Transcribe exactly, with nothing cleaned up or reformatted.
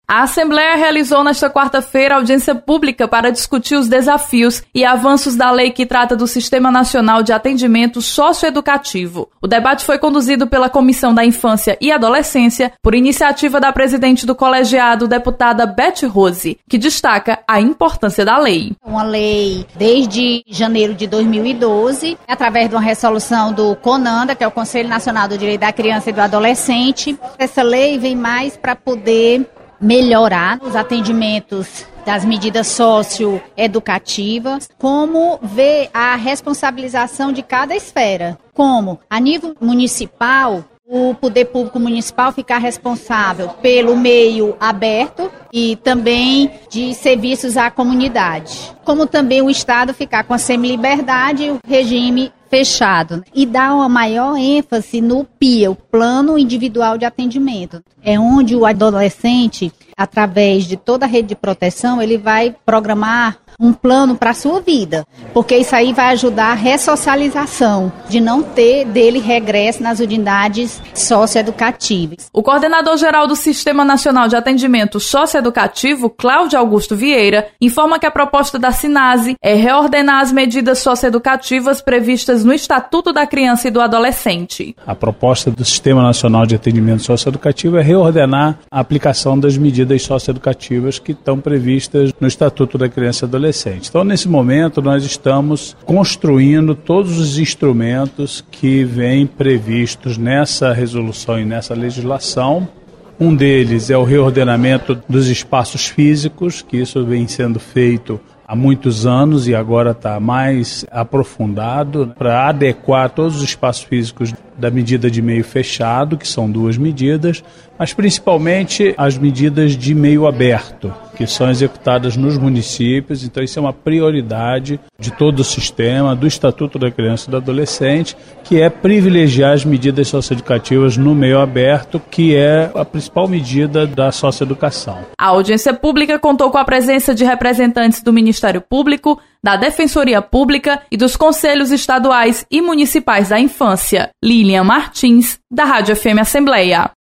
A Assembleia realizou nesta quarta-feira audiência pública para discutir os desafios e avanços da lei que trata do Sistema Nacional de Atendimento Socioeducativo. O debate foi conduzido pela Comissão da Infância e Adolescência por iniciativa da presidente do colegiado, deputada Beth Rose, que destaca a importância da lei. Uma lei desde janeiro de dois mil e doze, através de uma resolução do CONANDA, que é o Conselho Nacional do Direito da Criança e do Adolescente. Essa lei vem mais para poder melhorar os atendimentos das medidas socioeducativas, como ver a responsabilização de cada esfera, como a nível municipal, o poder público municipal ficar responsável pelo meio aberto e também de serviços à comunidade, como também o Estado ficar com a semiliberdade e o regime fechado, e dar uma maior ênfase no P I A, o Plano Individual de Atendimento. É onde o adolescente, através de toda a rede de proteção, ele vai programar um plano para a sua vida, porque isso aí vai ajudar a ressocialização, de não ter dele regresso nas unidades socioeducativas. O coordenador-geral do Sistema Nacional de Atendimento Socioeducativo, Cláudio Augusto Vieira, informa que a proposta da SINASE é reordenar as medidas socioeducativas previstas no Estatuto da Criança e do Adolescente. A proposta do Sistema Nacional de Atendimento Socioeducativo é reordenar a aplicação das medidas socioeducativas que estão previstas no Estatuto da Criança e do Adolescente. Então, nesse momento, nós estamos construindo todos os instrumentos que vêm previstos nessa resolução e nessa legislação. Um deles é o reordenamento dos espaços físicos, que isso vem sendo feito há muitos anos e agora está mais aprofundado, para adequar todos os espaços físicos da medida de meio fechado, que são duas medidas, mas principalmente as medidas de meio aberto, que são executadas nos municípios. Então isso é uma prioridade de todo o sistema, do Estatuto da Criança e do Adolescente, que é privilegiar as medidas socioeducativas no meio aberto, que é a principal medida da socioeducação. A audiência pública contou com a presença de representantes do Ministério Público, da Defensoria Pública e dos Conselhos Estaduais e Municipais da Infância. Lilian Martins, da Rádio F M Assembleia.